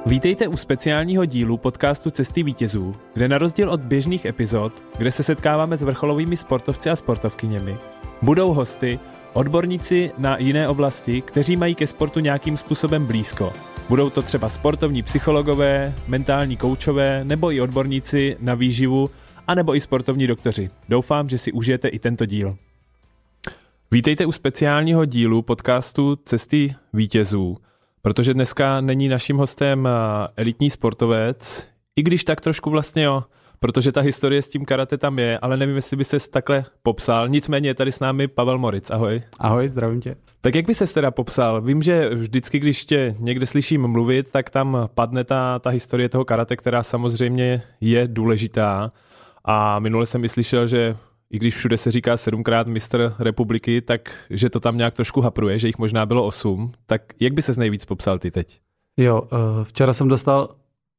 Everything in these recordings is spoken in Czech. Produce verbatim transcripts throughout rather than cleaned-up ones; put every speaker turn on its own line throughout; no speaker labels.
Vítejte u speciálního dílu podcastu Cesty vítězů, kde na rozdíl od běžných epizod, kde se setkáváme s vrcholovými sportovci a sportovkyněmi, budou hosty, odborníci na jiné oblasti, kteří mají ke sportu nějakým způsobem blízko. Budou to třeba sportovní psychologové, mentální koučové nebo i odborníci na výživu, anebo i sportovní doktoři. Doufám, že si užijete i tento díl. Vítejte u speciálního dílu podcastu Cesty vítězů, protože dneska není naším hostem elitní sportovec, i když tak trošku vlastně jo, protože ta historie s tím karate tam je, ale nevím, jestli byste se takhle popsal. Nicméně je tady s námi Pavel Moritz. Ahoj.
Ahoj, zdravím tě.
Tak jak by ses teda popsal? Vím, že vždycky, když tě někde slyším mluvit, tak tam padne ta, ta historie toho karate, která samozřejmě je důležitá. A minule jsem i slyšel, že i když všude se říká sedmkrát mistr republiky, tak že to tam nějak trošku hapruje, že jich možná bylo osm. Tak jak by ses nejvíc popsal ty teď?
Jo, včera jsem dostal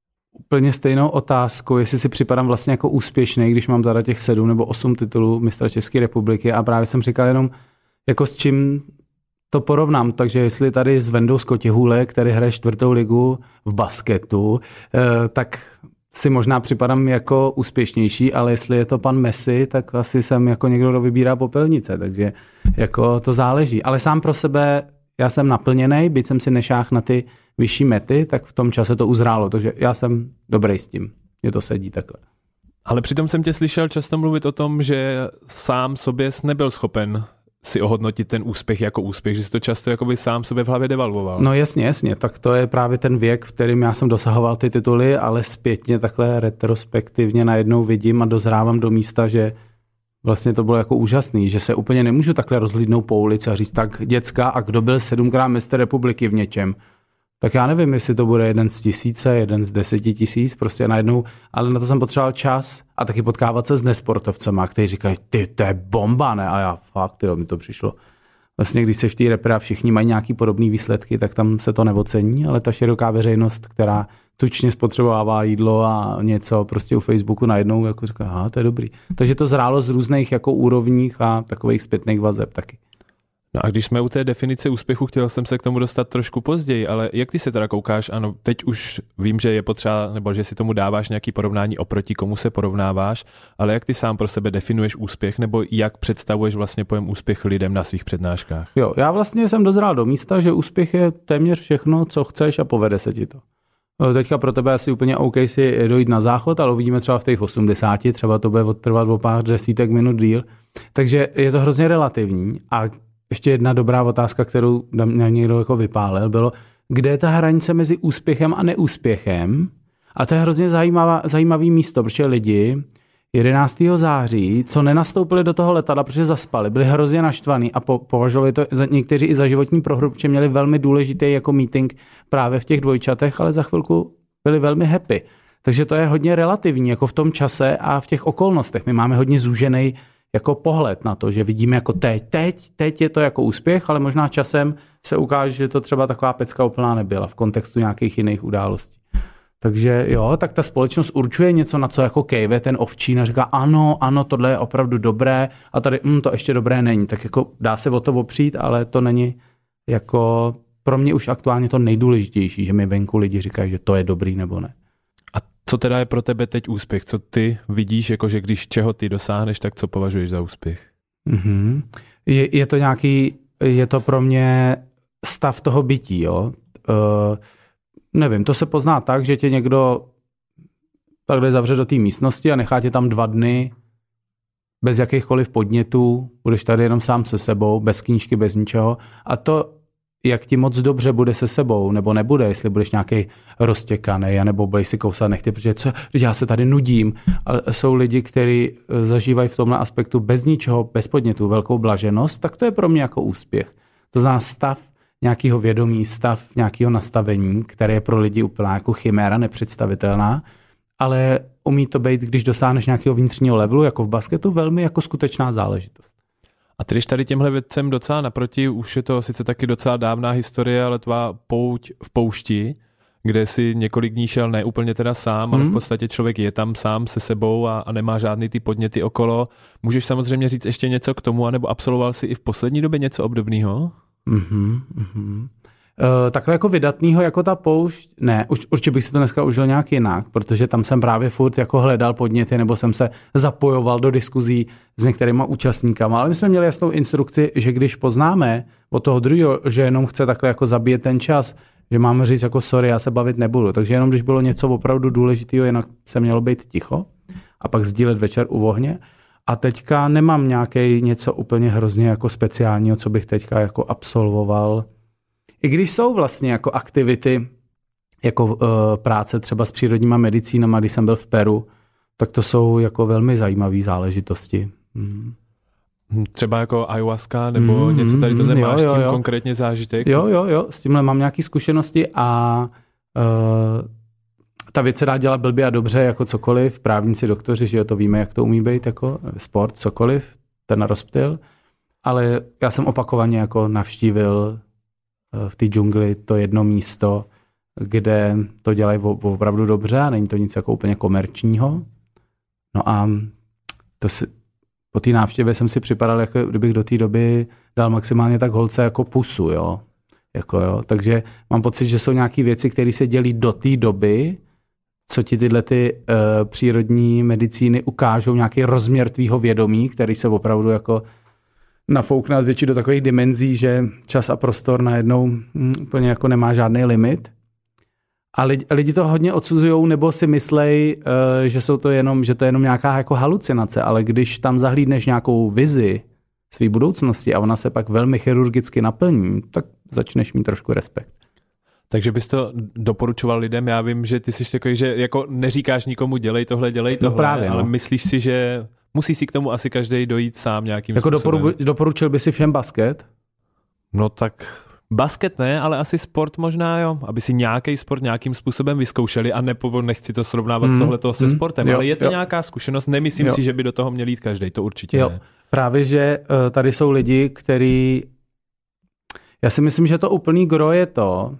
úplně stejnou otázku, jestli si připadám vlastně jako úspěšný, když mám teda těch sedm nebo osm titulů mistra České republiky, a právě jsem říkal jenom, jako s čím to porovnám, takže jestli tady s Vendou Skotěhůle, který hraje čtvrtou ligu v basketu, tak si možná připadám jako úspěšnější, ale jestli je to pan Messi, tak asi jsem jako někdo, kdo vybírá popelnice, takže jako to záleží. Ale sám pro sebe já jsem naplněnej, byť jsem si nešáhl na ty vyšší mety, tak v tom čase to uzrálo, takže já jsem dobrý s tím, mě to sedí takhle.
Ale přitom jsem tě slyšel často mluvit o tom, že sám sobě nebyl schopen si ohodnotit ten úspěch jako úspěch, že jsi to často jakoby sám sobě v hlavě devalvoval.
No jasně, jasně, tak to je právě ten věk, v kterým já jsem dosahoval ty tituly, ale zpětně takhle retrospektivně najednou vidím a dozrávám do místa, že vlastně to bylo jako úžasný, že se úplně nemůžu takhle rozhlídnout po ulici a říct, tak děcka, a kdo byl sedmkrát mistr republiky v něčem? Tak já nevím, jestli to bude jeden z tisíce, jeden z deseti tisíc, prostě najednou, ale na to jsem potřeboval čas a taky potkávat se s nesportovcema, kteří říkají, ty, to je bomba, ne? A já fakt, jo, mi to přišlo. Vlastně, když se v té repre a všichni mají nějaký podobný výsledky, tak tam se to neocení, ale ta široká veřejnost, která tučně spotřebovává jídlo a něco prostě u Facebooku najednou jako říká, aha, to je dobrý. Takže to zrálo z různých jako úrovních a takových zpětných vazeb taky.
No a když jsme u té definice úspěchu, chtěl jsem se k tomu dostat trošku později, ale jak ty se teda koukáš, ano, teď už vím, že je potřeba, nebo že si tomu dáváš nějaký porovnání oproti komu se porovnáváš, ale jak ty sám pro sebe definuješ úspěch, nebo jak představuješ vlastně pojem úspěch lidem na svých přednáškách?
Jo, já vlastně jsem dozrál do místa, že úspěch je téměř všechno, co chceš a povede se ti to. Teďka pro tebe asi úplně OK si dojít na záchod, ale uvidíme třeba v těch osmdesáti, třeba to bude odtrvat o pár desítek minut díl, takže je to hrozně relativní. A ještě jedna dobrá otázka, kterou mě někdo jako vypálil, bylo, kde je ta hranice mezi úspěchem a neúspěchem? A to je hrozně zajímavá, zajímavý místo, protože lidi jedenáctého září, co nenastoupili do toho letadla, protože zaspali, byli hrozně naštvaní a po, považovali to za, někteří i za životní prohru, protože měli velmi důležitý jako meeting právě v těch dvojčatech, ale za chvilku byli velmi happy. Takže to je hodně relativní, jako v tom čase a v těch okolnostech. My máme hodně zúžený jako pohled na to, že vidíme jako teď, teď, teď je to jako úspěch, ale možná časem se ukáže, že to třeba taková pecka úplná nebyla v kontextu nějakých jiných událostí. Takže jo, tak ta společnost určuje něco, na co jako kejve ten ovčín a říká ano, ano, tohle je opravdu dobré a tady hm, to ještě dobré není. Tak jako dá se o to opřít, ale to není jako pro mě už aktuálně to nejdůležitější, že mi venku lidi říkají, že to je dobrý nebo ne.
Co teda je pro tebe teď úspěch? Co ty vidíš, jakože když čeho ty dosáhneš, tak co považuješ za úspěch?
Mm-hmm. Je, je to nějaký, je to pro mě stav toho bytí, jo. Uh, nevím, to se pozná tak, že tě někdo takhle zavře do té místnosti a nechá tě tam dva dny bez jakýchkoliv podnětů, budeš tady jenom sám se sebou, bez knížky, bez ničeho a to jak ti moc dobře bude se sebou, nebo nebude, jestli budeš nějaký roztěkaný, nebo budeš si kousat nechty, protože co, já se tady nudím. Ale jsou lidi, kteří zažívají v tomhle aspektu bez ničeho, bez podnětu, velkou blaženost, tak to je pro mě jako úspěch. To znamená stav nějakého vědomí, stav nějakého nastavení, které je pro lidi úplně jako chiméra, nepředstavitelná, ale umí to být, když dosáhneš nějakého vnitřního levelu, jako v basketu, velmi jako skutečná záležitost.
A ty jdeš tady těmhle věcem docela naproti, už je to sice taky docela dávná historie, ale tvá pouť v poušti, kde si několik dní šel ne úplně teda sám, ale v podstatě člověk je tam sám se sebou a, a nemá žádný ty podněty okolo. Můžeš samozřejmě říct ještě něco k tomu, anebo absolvoval jsi i v poslední době něco obdobného?
Mhm, mhm. takhle jako vydatnýho jako ta poušť, ne, už, určitě bych si to dneska užil nějak jinak, protože tam jsem právě furt jako hledal podněty, nebo jsem se zapojoval do diskuzí s některýma účastníkama, ale my jsme měli jasnou instrukci, že když poznáme od toho druhého, že jenom chce takhle jako zabíjet ten čas, že máme říct jako sorry, já se bavit nebudu, takže jenom když bylo něco opravdu důležitého, jinak se mělo být ticho a pak sdílet večer u ohně. A teďka nemám nějaký něco úplně hrozně jako speciálního, co bych teďka jako absolvoval. I když jsou vlastně jako aktivity, jako uh, práce třeba s přírodníma medicínama, když jsem byl v Peru, tak to jsou jako velmi zajímavé záležitosti. Hmm.
Třeba jako ayahuasca nebo hmm, něco tady tohle, máš jo, s tím jo. konkrétně zážitek?
Jo, jo, jo, s tímhle mám nějaké zkušenosti a uh, ta věc se dá dělat blbě a dobře, jako cokoliv. Právníci, doktoři, že jo, to víme, jak to umí být, jako sport, cokoliv, ten rozptyl. Ale já jsem opakovaně jako navštívil v té džungli to jedno místo, kde to dělají opravdu dobře a není to nic jako úplně komerčního. No a to si, po té návštěvě jsem si připadal, jako kdybych do té doby dal maximálně tak holce jako pusu, jo. Jako, jo. Takže mám pocit, že jsou nějaké věci, které se dělí do té doby, co ti tyhle ty uh, přírodní medicíny ukážou, nějaký rozměr tvýho vědomí, který se opravdu jako nafoukne zvětší do takových dimenzí, že čas a prostor najednou hm, úplně jako nemá žádný limit. A lidi, lidi to hodně odsuzujou, nebo si myslej, uh, že jsou to jenom, že to je jenom nějaká jako halucinace, ale když tam zahlídneš nějakou vizi své budoucnosti a ona se pak velmi chirurgicky naplní, tak začneš mít trošku respekt.
Takže bys to doporučoval lidem? Já vím, že ty jsi takový, že jako neříkáš nikomu dělej tohle, dělej tohle, no právě, ale no. Myslíš si, že musí si k tomu asi každý dojít sám nějakým
jako
způsobem?
Doporu, doporučil by si všem basket?
No tak basket ne, ale asi sport možná jo, aby si nějaký sport nějakým způsobem vyzkoušeli a nepo, nechci to srovnávat mm, tohleto se mm, sportem, jo, ale je to jo. nějaká zkušenost, nemyslím jo. si, že by do toho měl jít každý, to určitě jo. ne.
Právě, že uh, tady jsou lidi, kteří, já si myslím, že to úplný gro je to,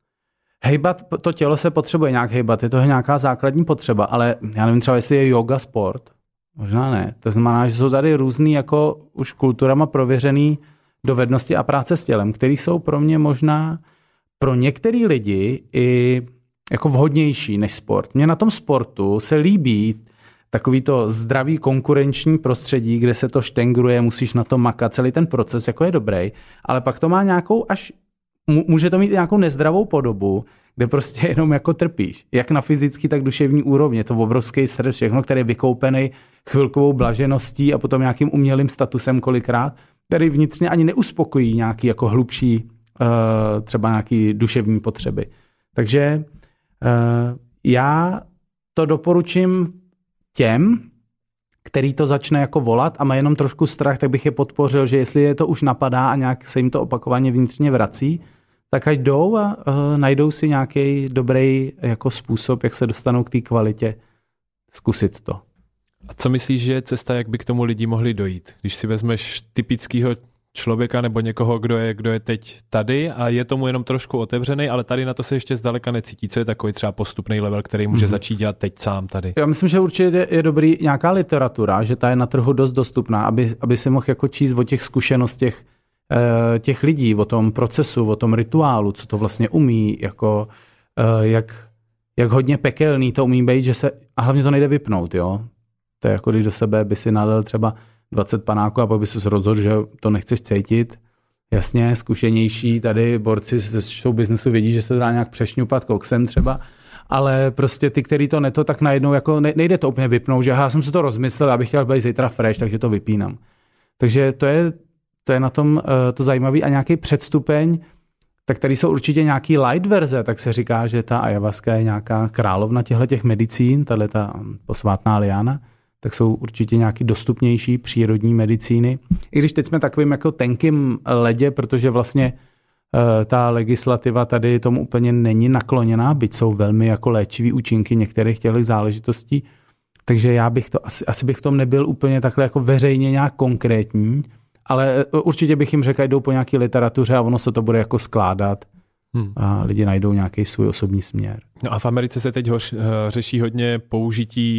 hejbat, to tělo se potřebuje nějak hejbat, je to nějaká základní potřeba, ale já nevím třeba, jestli je yoga sport, možná ne. To znamená, že jsou tady různý jako už kulturama prověřený dovednosti a práce s tělem, které jsou pro mě možná pro některý lidi i jako vhodnější než sport. Mně na tom sportu se líbí takový to zdravý konkurenční prostředí, kde se to štengruje, musíš na to makat, celý ten proces jako je dobrý, ale pak to má nějakou až může to mít nějakou nezdravou podobu, kde prostě jenom jako trpíš. Jak na fyzický, tak duševní úrovni. Je to obrovský stres, všechno, který je vykoupený chvilkovou blažeností a potom nějakým umělým statusem kolikrát, který vnitřně ani neuspokojí nějaký jako hlubší uh, třeba nějaký duševní potřeby. Takže uh, já to doporučím těm, který to začne jako volat a má jenom trošku strach, tak bych je podpořil, že jestli je to už napadá a nějak se jim to opakovaně vnitřně vrací, tak ať jdou a uh, najdou si nějaký dobrý jako způsob, jak se dostanou k té kvalitě, zkusit to.
A co myslíš, že je cesta, jak by k tomu lidi mohli dojít? Když si vezmeš typického člověka nebo někoho, kdo je, kdo je teď tady a je tomu jenom trošku otevřený, ale tady na to se ještě zdaleka necítí. Co je takový třeba postupný level, který může mm-hmm. začít dělat teď sám tady?
Já myslím, že určitě je dobrý nějaká literatura, že ta je na trhu dost dostupná, aby, aby si mohl jako číst o těch zkušenostech těch lidí, o tom procesu, o tom rituálu, co to vlastně umí, jako jak, jak hodně pekelný to umí být, že se, a hlavně to nejde vypnout, jo. To je jako když do sebe by si nadal třeba dvacet panáků a pak by se rozhodl, že to nechceš cítit. Jasně, zkušenější tady borci ze show businessu vědí, že se dá nějak přešňupat koksem třeba, ale prostě ty, který to neto, tak najednou jako nejde to úplně vypnout, že já jsem se to rozmyslel, abych chtěl být zítra fresh, takže to vypínám. Takže to je To je na tom uh, to zajímavý a nějaký předstupeň, tak tady jsou určitě nějaký light verze, tak se říká, že ta ayahuasca je nějaká královna těchto medicín, tahle ta posvátná liána, tak jsou určitě nějaký dostupnější přírodní medicíny. I když teď jsme takovým jako tenkým ledě, protože vlastně uh, ta legislativa tady tomu úplně není nakloněná, byť jsou velmi jako léčivý účinky některých těchto záležitostí, takže já bych to, asi, asi bych v tom nebyl úplně takhle jako veřejně nějak konkrétní, ale určitě bych jim řekl, jdou po nějaké literatuře a ono se to bude jako skládat hmm. a lidi najdou nějaký svůj osobní směr.
No a v Americe se teď hoř, řeší hodně použití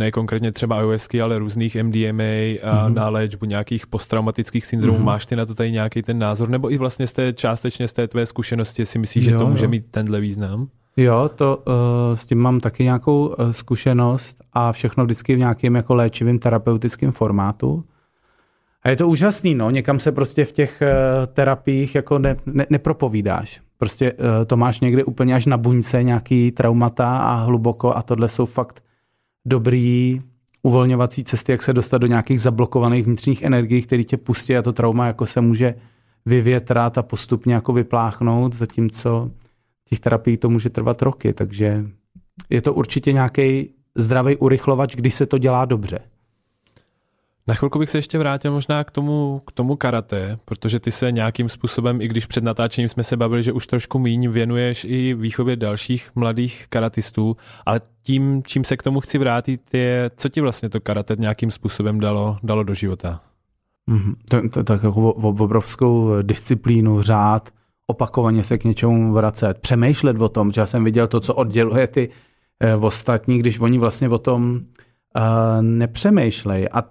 ne konkrétně třeba ayahuasky, ale různých M D M A a mm-hmm. na léčbu nějakých posttraumatických syndromů. Mm-hmm. Máš ty na to tady nějaký ten názor? Nebo i vlastně z té, částečně z té tvé zkušenosti si myslíš, jo, že to může jo. mít tenhle význam?
Jo, to uh, s tím mám taky nějakou uh, zkušenost a všechno vždycky v nějakém jako léčivým terapeutickém formátu. A je to úžasný, no, někam se prostě v těch uh, terapiích jako ne, ne, nepropovídáš. Prostě uh, to máš někde úplně až na buňce nějaký traumata a hluboko a tohle jsou fakt dobrý uvolňovací cesty, jak se dostat do nějakých zablokovaných vnitřních energií, které tě pustí a to trauma jako se může vyvětrat a postupně jako vypláchnout, zatímco těch terapií to může trvat roky, takže je to určitě nějaký zdravý urychlovač, když se to dělá dobře.
Na chvilku bych se ještě vrátil možná k tomu, k tomu karate, protože ty se nějakým způsobem, i když před natáčením jsme se bavili, že už trošku míň věnuješ i výchově dalších mladých karatistů, ale tím, čím se k tomu chci vrátit, je, co ti vlastně to karate nějakým způsobem dalo, dalo do života?
Mm-hmm. To, to, tak jako obrovskou disciplínu, řád, opakovaně se k něčemu vracet, přemýšlet o tom, že já jsem viděl to, co odděluje ty eh, ostatní, když oni vlastně o tom eh, nepřemýšlejí. A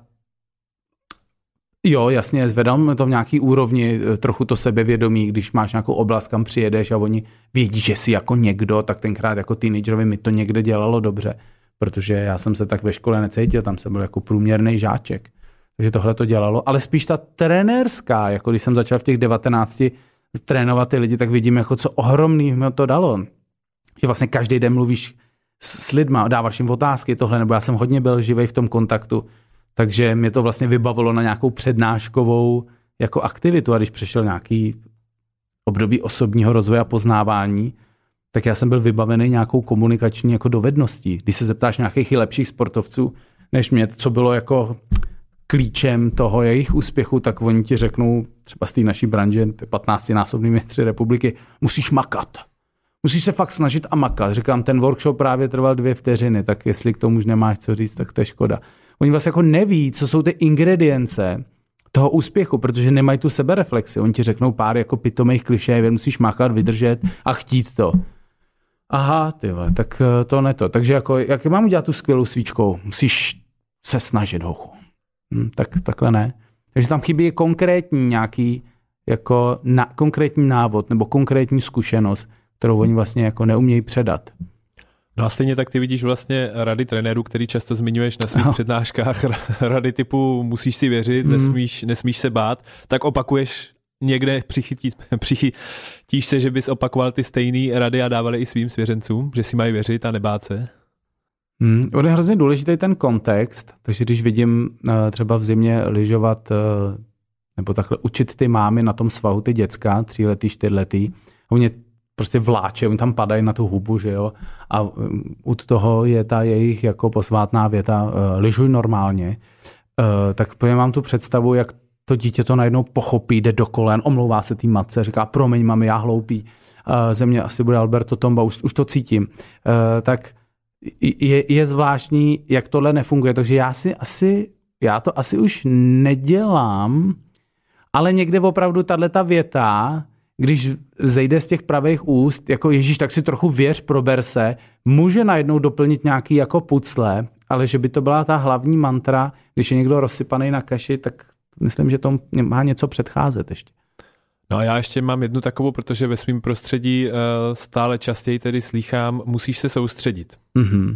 jo, jasně, zvedám to v nějaký úrovni, trochu to sebevědomí, když máš nějakou oblast, kam přijedeš a oni vědí, že jsi jako někdo, tak tenkrát jako teenagerovi mi to někde dělalo dobře, protože já jsem se tak ve škole necítil, tam jsem byl jako průměrný žáček. Takže tohle to dělalo, ale spíš ta trenérská, jako když jsem začal v těch devatenácti trénovat ty lidi, tak vidím, jako co ohromný mi to dalo. Že vlastně každý den mluvíš s lidma, dáváš jim otázky, tohle, nebo já jsem hodně byl živej v tom kontaktu, takže mě to vlastně vybavilo na nějakou přednáškovou jako aktivitu a když přešel nějaký období osobního rozvoje a poznávání, tak já jsem byl vybavený nějakou komunikační jako dovedností. Když se zeptáš nějakých lepších sportovců, než mě, co bylo jako klíčem toho jejich úspěchu, tak oni ti řeknou, třeba z té naší branže, patnáctinásobný mistři republiky, musíš makat. Musíš se fakt snažit a makat. Říkám, ten workshop právě trval dvě vteřiny, tak jestli k tomu už nemáš co říct, tak to je škoda. Oni vlastně jako neví, co jsou ty ingredience toho úspěchu, protože nemají tu sebereflexi. Oni ti řeknou pár jako pitomých klišé, musíš makat, vydržet a chtít to. Aha, tyhle, tak to ne to. Takže jako, jak mám udělat tu skvělou svíčkou? Musíš se snažit, hochu. Hm, tak takhle ne. Takže tam chybí konkrétní nějaký jako na, konkrétní návod nebo konkrétní zkušenost, kterou oni vlastně jako neumějí předat.
No a stejně tak ty vidíš vlastně rady trenérů, který často zmiňuješ na svých no. přednáškách, rady typu musíš si věřit, mm. nesmíš, nesmíš se bát, tak opakuješ někde, přichytí, přichytíš se, že bys opakoval ty stejné rady a dávali i svým svěřencům, že si mají věřit a nebát se?
Hmm, on je hrozně důležitý ten kontext, takže když vidím uh, třeba v zimě lyžovat uh, nebo takhle učit ty mámy na tom svahu, ty děcka, tříletý, čtyřletý, oni prostě vláče, oni tam padají na tu hubu, že jo, a um, u toho je ta jejich jako posvátná věta, uh, lyžuj normálně, uh, tak pojem mám tu představu, jak to dítě to najednou pochopí, jde do kolen, omlouvá se té matce, říká, promiň mami, já hloupý, uh, ze mě asi bude Alberto Tomba, už, už to cítím, uh, tak Je, je zvláštní, jak tohle nefunguje, takže já si asi, já to asi už nedělám, ale někde opravdu tato věta, když zejde z těch pravých úst, jako Ježíš, tak si trochu věř, prober se, může najednou doplnit nějaký jako pucle, ale že by to byla ta hlavní mantra, když je někdo rozsypaný na kaši, tak myslím, že to má něco předcházet ještě.
No a já ještě mám jednu takovou, protože ve svém prostředí uh, stále častěji tedy slýchám, musíš se soustředit. Mm-hmm.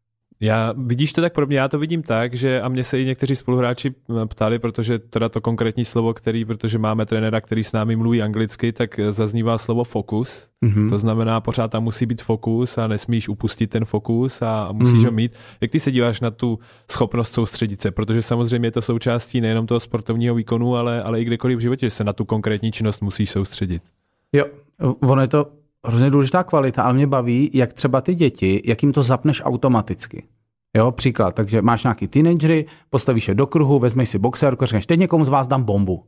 Já, vidíš to tak pro mě, já to vidím tak, že a mě se i někteří spoluhráči ptali, protože teda to konkrétní slovo, který, protože máme trenéra, který s námi mluví anglicky, tak zaznívá slovo fokus. Mm-hmm. To znamená, pořád tam musí být fokus a nesmíš upustit ten fokus a musíš mm-hmm. ho mít. Jak ty se díváš na tu schopnost soustředit se? Protože samozřejmě je to součástí nejenom toho sportovního výkonu, ale, ale i kdekoliv v životě, že se na tu konkrétní činnost musíš soustředit.
Jo, ono je to hrozně důležitá kvalita, ale mě baví, jak třeba ty děti, jak jim to zapneš automaticky. Jo, příklad, takže máš nějaký teenagery, postavíš je do kruhu, vezmeš si boxerku a řekneš, teď někomu z vás dám bombu.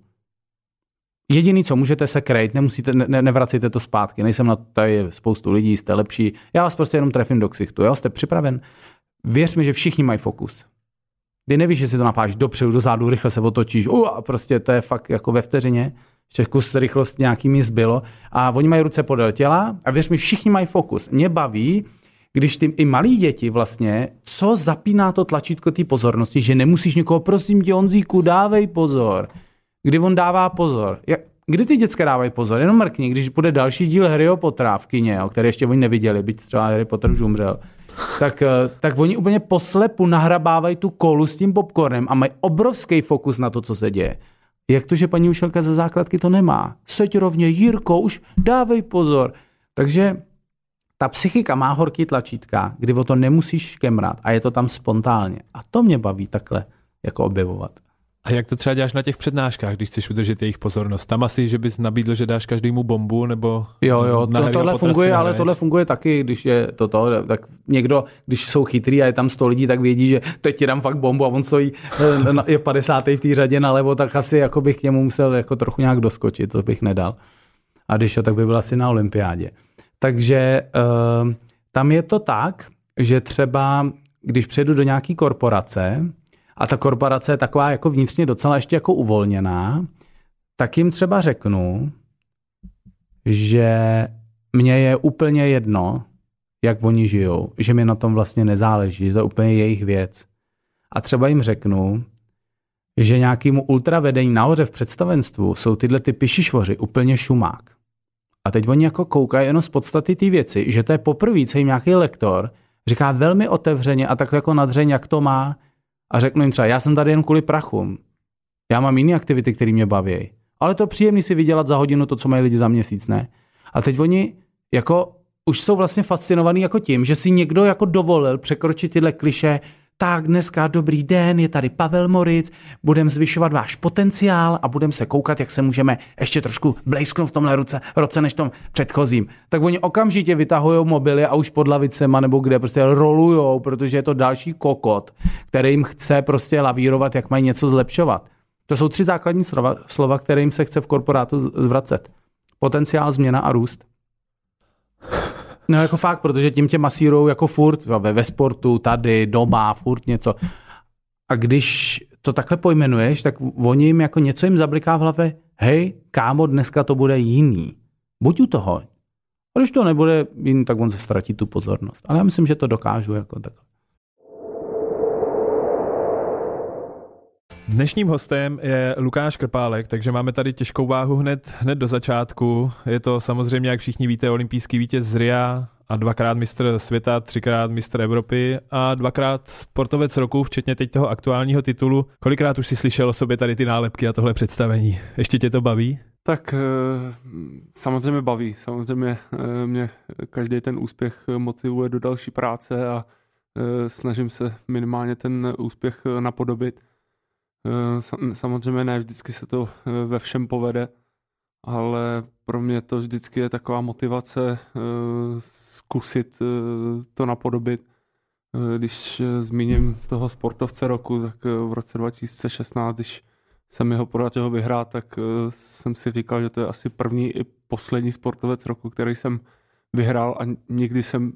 Jediný, co můžete se krejt, nemusíte, ne, nevracejte to zpátky, nejsem na tady je spoustu lidí, jste lepší, já vás prostě jenom trefím do ksichtu, jo, jste připraven? Věř mi, že všichni mají fokus. Ty nevíš, že si to napáš dopředu, dozadu, rychle se otočíš, uh, a prostě to je fakt jako ve vteřině, ještě kus rychlost nějaký mi zbylo a oni mají ruce podél těla a věř mi, všichni mají fokus. Mě baví, když ty i malí děti vlastně, co zapíná to tlačítko té pozornosti, že nemusíš někoho, prosím tě, Honzíku, dávej pozor. Kdy on dává pozor? Jak, kdy ty děcka dávají pozor? Jenom mrkni, když bude další díl Harryho Pottera v kině, jo, který ještě oni neviděli, byť třeba Harry Potter už umřel, tak, tak oni úplně poslepu nahrabávají tu kolu s tím popcornem a mají obrovský fokus na to, co se děje. Jak to, že paní učitelka ze základky to nemá? Seď rovně, Jirko, už dávej pozor. Takže ta psychika má horký tlačítka, kdy o to nemusíš škemrat a je to tam spontánně. A to mě baví takhle jako objevovat.
A jak to třeba děláš na těch přednáškách, když chceš udržet jejich pozornost? Tam asi, že bys nabídl, že dáš každému bombu, nebo...
Jo, jo, to, tohle funguje, ale tohle funguje taky, když je toto, tak někdo, když jsou chytrý a je tam sto lidí, tak vědí, že teď ti dám fakt bombu a on stojí, je v padesátý v té řadě nalevo, tak asi jako bych k němu musel jako trochu nějak doskočit, to bych nedal. A když jo, tak by byl asi na olympiádě. Takže uh, tam je to tak, že třeba, když přijedu do nějaký korporace, a ta korporace je taková jako vnitřně docela ještě jako uvolněná, tak jim třeba řeknu, že mně je úplně jedno, jak oni žijou, že mi na tom vlastně nezáleží, že to je úplně jejich věc. A třeba jim řeknu, že nějakému ultravedení nahoře v představenstvu jsou tyhle ty pišišvoři úplně šumák. A teď oni jako koukají jenom z podstaty té věci, že to je poprvé, co jim nějaký lektor říká velmi otevřeně a takhle jako nadřeň, jak to má, a řeknu jim třeba, já jsem tady jen kvůli prachům. Já mám jiné aktivity, které mě baví. Ale to příjemný si vydělat za hodinu to, co mají lidi za měsíc, ne? A teď oni jako už jsou vlastně fascinovaní jako tím, že si někdo jako dovolil překročit tyhle klišé. Tak dneska dobrý den, je tady Pavel Moritz, budeme zvyšovat váš potenciál a budeme se koukat, jak se můžeme ještě trošku blejsknout v tomhle roce, roce než tom předchozím. Tak oni okamžitě vytahují mobily a už pod lavicema nebo kde prostě rolujou, protože je to další kokot, který jim chce prostě lavírovat, jak mají něco zlepšovat. To jsou tři základní slova, slova, které jim se chce v korporátu zvracet. Potenciál, změna a růst. No jako fakt, protože tím tě masírujou jako furt ve, ve sportu, tady, doma, furt něco. A když to takhle pojmenuješ, tak oni jim jako něco jim zabliká v hlavě, hej, kámo, dneska to bude jiný. Buď u toho. A když to nebude jiný, tak on se ztratí tu pozornost. Ale já myslím, že to dokážu jako takhle.
Dnešním hostem je Lukáš Krpálek, takže máme tady těžkou váhu hned, hned do začátku. Je to samozřejmě, jak všichni víte, olympijský vítěz z Ria a dvakrát mistr světa, třikrát mistr Evropy a dvakrát sportovec roku, včetně teď toho aktuálního titulu. Kolikrát už jsi slyšel o sobě tady ty nálepky a tohle představení? Ještě tě to baví?
Tak samozřejmě baví. Samozřejmě mě každý ten úspěch motivuje do další práce a snažím se minimálně ten úspěch napodobit. Samozřejmě ne vždycky se to ve všem povede, ale pro mě to vždycky je taková motivace zkusit to napodobit. Když zmíním toho sportovce roku, tak v roce dva tisíce šestnáct, když jsem jeho podařilo vyhrát, tak jsem si říkal, že to je asi první i poslední sportovec roku, který jsem vyhrál a nikdy jsem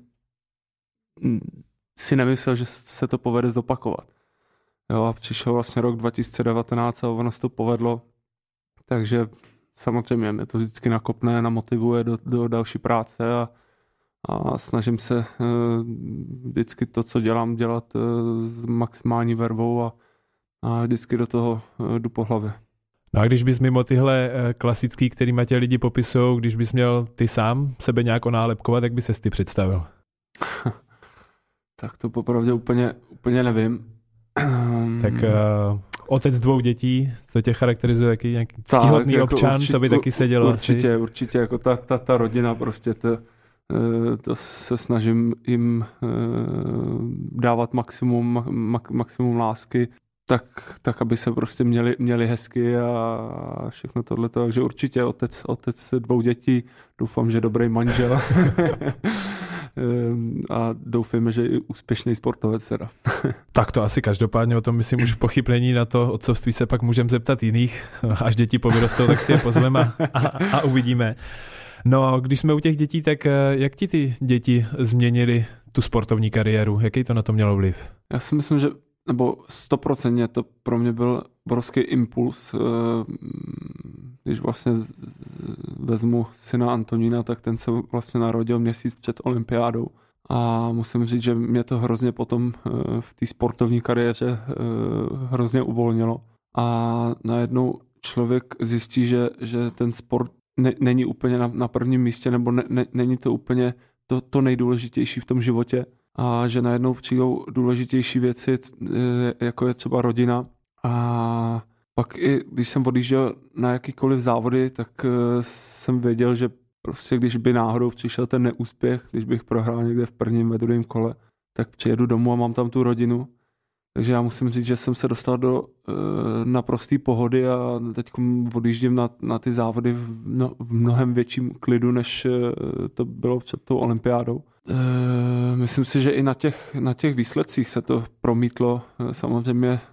si nemyslel, že se to povede zopakovat. Jo, a přišel vlastně rok dva tisíce devatenáct a ono se to povedlo, takže samozřejmě mě to vždycky nakopne, namotivuje do, do další práce a, a snažím se uh, vždycky to, co dělám, dělat uh, s maximální vervou a, a vždycky do toho uh, jdu po hlavě.
No a když bys mimo tyhle klasický, kterýma tě lidi popisují, když bys měl ty sám sebe nějak onálepkovat, jak by ses ty představil?
Tak to popravdě úplně, úplně nevím.
Tak uh, otec dvou dětí, to tě charakterizuje taky nějaký ctihodný jako občan, určitě, to by taky sedělo.
Určitě,
asi.
určitě, jako ta, ta, ta rodina prostě, to, to se snažím jim dávat maximum, maximum lásky, tak, tak aby se prostě měli, měli hezky a všechno tohleto, takže určitě otec, otec dvou dětí, doufám, že dobrý manžel a doufejme, že i úspěšný sportovec teda.
Tak to asi každopádně, o tom myslím už pochyb není, na to otcovství se pak můžeme zeptat jiných, až děti povyrostou, tak si je pozveme a, a, a uvidíme. No, když jsme u těch dětí, tak jak ti ty děti změnily tu sportovní kariéru? Jaký to na to mělo vliv?
Já si myslím, že nebo stoprocentně to pro mě byl obrovský impuls. Když vlastně vezmu syna Antonína, tak ten se vlastně narodil měsíc před olympiádou a musím říct, že mě to hrozně potom v té sportovní kariéře hrozně uvolnilo a najednou člověk zjistí, že, že ten sport ne, není úplně na, na prvním místě nebo ne, ne, není to úplně to, to nejdůležitější v tom životě a že najednou přijdou důležitější věci, jako je třeba rodina a pak i když jsem odjížděl na jakýkoliv závody, tak jsem věděl, že prostě když by náhodou přišel ten neúspěch, když bych prohrál někde v prvním, ve druhém kole, tak přijedu domů a mám tam tu rodinu. Takže já musím říct, že jsem se dostal do e, naprosté pohody a teď odjíždím na, na ty závody v, no, v mnohem větším klidu, než e, to bylo před tou olympiádou. E, myslím si, že i na těch, na těch výsledcích se to promítlo. E, samozřejmě e,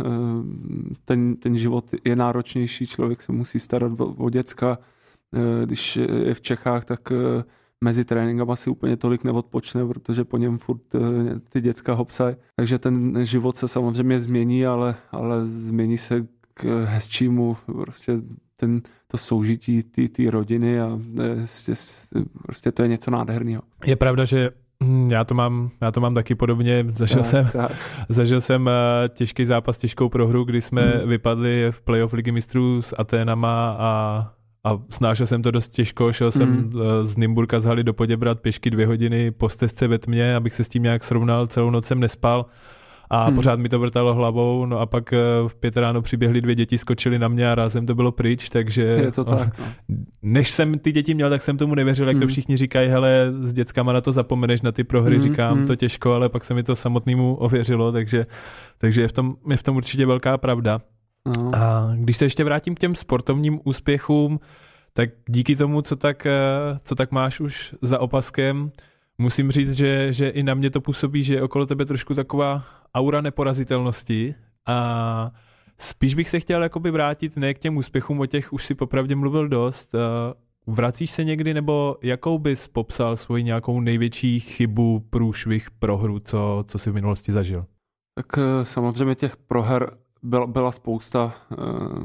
ten, ten život je náročnější, člověk se musí starat o, o děcka. E, když je v Čechách, tak e, mezi tréninkama si úplně tolik neodpočne, protože po něm furt ty děcka hopsají. Takže ten život se samozřejmě změní, ale, ale změní se k hezčímu, prostě ten, to soužití té rodiny a prostě, prostě to je něco nádherného.
Je pravda, že já to mám, já to mám taky podobně. Zažil tak, jsem, tak. zažil jsem těžký zápas, těžkou prohru, kdy jsme hmm. vypadli v playoff Ligy mistrů s Aténama a A snášel jsem to dost těžko, šel jsem mm. z Nymburka z haly do Poděbrad pěšky dvě hodiny po stezce ve tmě, abych se s tím nějak srovnal, celou noc jsem nespal a mm. pořád mi to vrtalo hlavou, no a pak v pět ráno přiběhly dvě děti, skočily na mě a rázem to bylo pryč, takže
je to tak, no.
Než jsem ty děti měl, tak jsem tomu nevěřil, jak mm. to všichni říkají, hele, s dětskama na to zapomeneš, na ty prohry, mm. říkám, mm. to těžko, ale pak se mi to samotnému ověřilo, takže, takže je v tom, je v tom určitě velká pravda. No. A když se ještě vrátím k těm sportovním úspěchům, tak díky tomu, co tak, co tak máš už za opaskem, musím říct, že, že i na mě to působí, že je okolo tebe trošku taková aura neporazitelnosti a spíš bych se chtěl jakoby vrátit ne k těm úspěchům, o těch už si popravdě mluvil dost. Vracíš se někdy, nebo jakou bys popsal svoji nějakou největší chybu, průšvih, prohru, co, co jsi v minulosti zažil?
Tak samozřejmě těch proher Byla, byla spousta. Uh,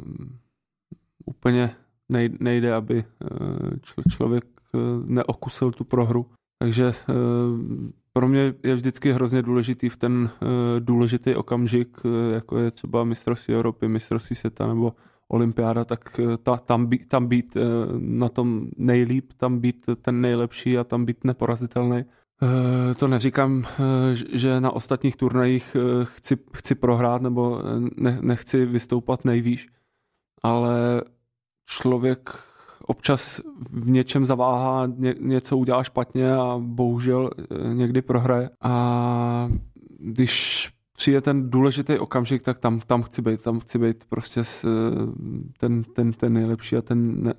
úplně nejde, aby uh, člověk uh, neokusil tu prohru. Takže uh, pro mě je vždycky hrozně důležitý v ten uh, důležitý okamžik, uh, jako je třeba mistrovství Evropy, mistrovství světa nebo olympiáda, tak uh, ta, tam, být, tam být uh, na tom nejlíp, tam být ten nejlepší a tam být neporazitelný. To neříkám, že na ostatních turnajích chci, chci prohrát nebo ne, nechci vystoupat nejvýš, ale člověk občas v něčem zaváhá, ně, něco udělá špatně a bohužel někdy prohraje. A když přijde ten důležitý okamžik, tak tam, tam chci být, tam chci být prostě ten, ten, ten nejlepší a ten, ne,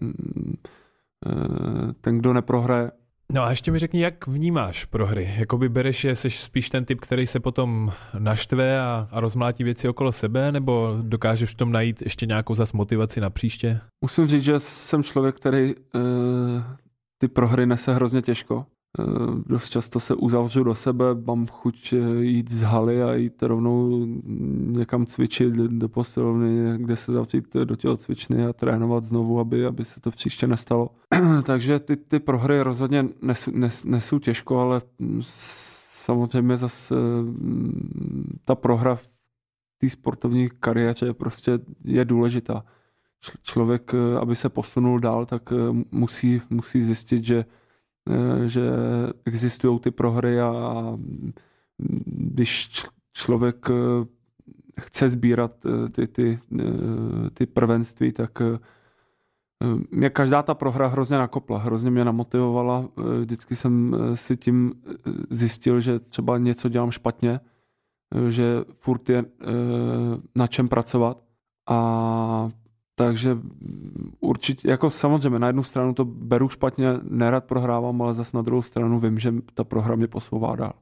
ten, kdo neprohraje.
No a ještě mi řekni, jak vnímáš prohry? Jakoby bereš je, jsi spíš ten typ, který se potom naštve a, a rozmlátí věci okolo sebe, nebo dokážeš v tom najít ještě nějakou zas motivaci na příště?
Musím říct, že jsem člověk, který uh, ty prohry nese hrozně těžko. Uh, dost často se uzavřu do sebe, mám chuť jít z haly a jít rovnou někam cvičit do posilovny, kde se zavřít do tělocvičny a trénovat znovu, aby, aby se to příště nestalo. Takže ty, ty prohry rozhodně nesu, nes, nesou těžko, ale samozřejmě zase ta prohra v té sportovní kariéře prostě je důležitá. Člověk, aby se posunul dál, tak musí, musí zjistit, že že existují ty prohry a když člověk chce sbírat ty, ty, ty prvenství, tak mě každá ta prohra hrozně nakopla, hrozně mě namotivovala. Vždycky jsem si tím zjistil, že třeba něco dělám špatně, že furt je na čem pracovat a takže určitě, jako samozřejmě na jednu stranu to beru špatně, nerad prohrávám, ale zase na druhou stranu vím, že ta prohra mě posouvá dál.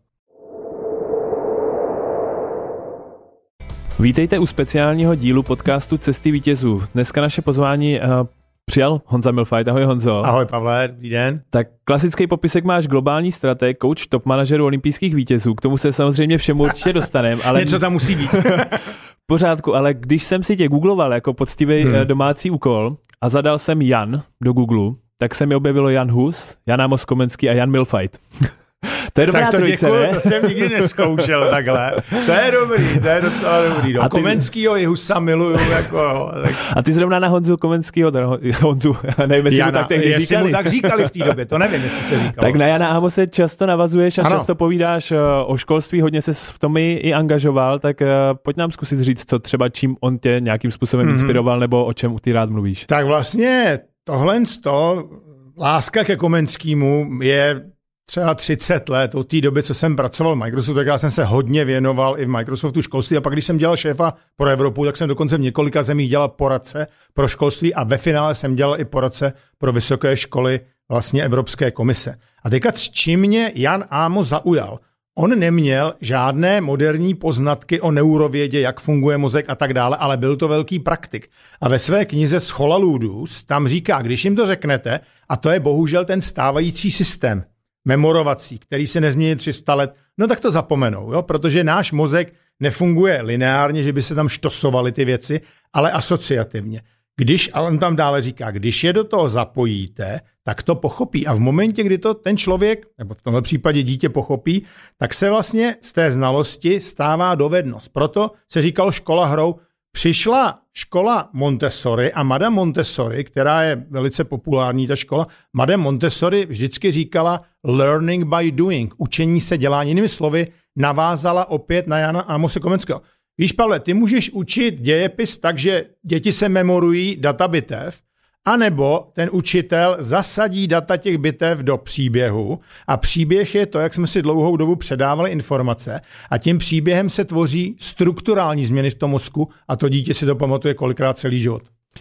Vítejte u speciálního dílu podcastu Cesty vítězů. Dneska naše pozvání uh, přijal Honza Milfajt. Ahoj Honzo.
Ahoj Pavle, dobrý den.
Tak klasický popisek máš globální strateg, coach top manažerů olympijských vítězů. K tomu se samozřejmě všemu určitě dostaneme. Ale...
Něco tam musí být.
V pořádku, ale když jsem si tě googloval jako poctivý hmm. domácí úkol a zadal jsem Jan do Google, tak se mi objevilo Jan Hus, Jan Amos Komenský a Jan Milfajt. To je dobrá
tak to
trojice,
děkuju,
ne?
To jsem nikdy neskoušel takhle. To je dobrý, to je docela dobrý. No.
A ty...
Komenskýho i Husa miluju. Jako, tak...
A ty zrovna na Honzu Komenskýho, Honzu, nevím, jestli
Jana,
mu tak tehdy
jestli
říkali.
mu tak říkali v té době, to nevím, jestli se říkalo.
Tak na Jana Amose často navazuješ a
ano.
často povídáš o školství, hodně se v tom i, i angažoval, tak pojď nám zkusit říct, co třeba čím on tě nějakým způsobem mm-hmm. inspiroval, nebo o čem ty rád mluvíš.
Tak vlastně tohle z toho, láska ke Komenskýmu je třeba třicet let od té doby, co jsem pracoval v Microsoftu, tak já jsem se hodně věnoval i v Microsoftu školství a pak, když jsem dělal šéfa pro Evropu, tak jsem dokonce v několika zemích dělal poradce pro školství a ve finále jsem dělal i poradce pro vysoké školy vlastně Evropské komise. A teďka s čím mě Jan Amos zaujal? On neměl žádné moderní poznatky o neurovědě, jak funguje mozek a tak dále, ale byl to velký praktik. A ve své knize Schola ludus tam říká, když jim to řeknete, a to je bohužel ten stávající systém memorovací, který se nezmění tři sta let, no tak to zapomenou, jo? Protože náš mozek nefunguje lineárně, že by se tam štosovaly ty věci, ale asociativně. Když, a on tam dále říká, když je do toho zapojíte, tak to pochopí. A v momentě, kdy to ten člověk, nebo v tomhle případě dítě pochopí, tak se vlastně z té znalosti stává dovednost. Proto se říkalo škola hrou. Přišla škola Montessori a Madame Montessori, která je velice populární ta škola, Madame Montessori vždycky říkala learning by doing, učení se dělá. Jinými slovy, navázala opět na Jana Amose Komenského. Víš, Pavle, ty můžeš učit dějepis tak, že děti se memorují data bitev, anebo ten učitel zasadí data těch bitev do příběhu a příběh je to, jak jsme si dlouhou dobu předávali informace a tím příběhem se tvoří strukturální změny v tom mozku a to dítě si to pamatuje kolikrát celý život.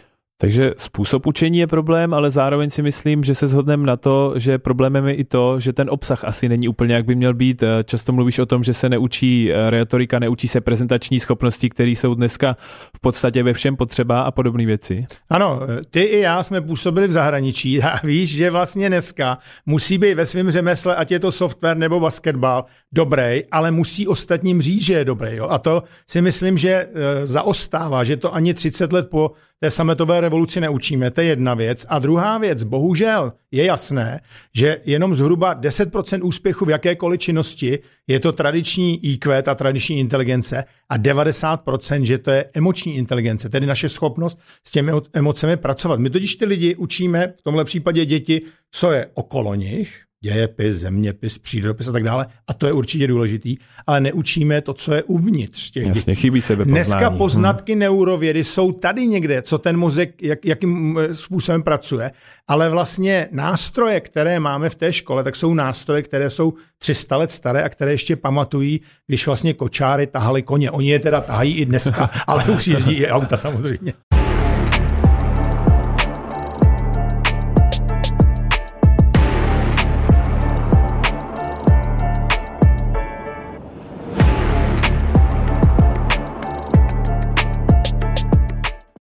Takže způsob učení je problém, ale zároveň si myslím, že se shodneme na to, že problémem je i to, že ten obsah asi není úplně, jak by měl být. Často mluvíš o tom, že se neučí retorika, neučí se prezentační schopnosti, které jsou dneska v podstatě ve všem potřeba a podobné věci.
Ano, ty i já jsme působili v zahraničí a víš, že vlastně dneska musí být ve svém řemesle, ať je to software nebo basketbal, dobrý, ale musí ostatním říct, že je dobrý. Jo? A to si myslím, že e, zaostává, že to ani třicet let po té sametové revoluci neučíme, to je jedna věc. A druhá věc, bohužel je jasné, že jenom zhruba deset procent úspěchu v jakékoliv činnosti je to tradiční í kvé, ta tradiční inteligence a devadesát procent, že to je emoční inteligence, tedy naše schopnost s těmi emocemi pracovat. My totiž ty lidi učíme, v tomhle případě děti, co je okolo nich, dějepis, zeměpis, přírodopis a tak dále. A to je určitě důležitý, ale neučíme to, co je uvnitř těch dětí.
Jasně, chybí sebepoznání.
Dneska poznatky hmm. neurovědy jsou tady někde, co ten mozek, jak, jakým způsobem pracuje, ale vlastně nástroje, které máme v té škole, tak jsou nástroje, které jsou tři sta let staré a které ještě pamatují, když vlastně kočáry tahali koně. Oni je teda tahají i dneska, ale už jezdí i auta samozřejmě.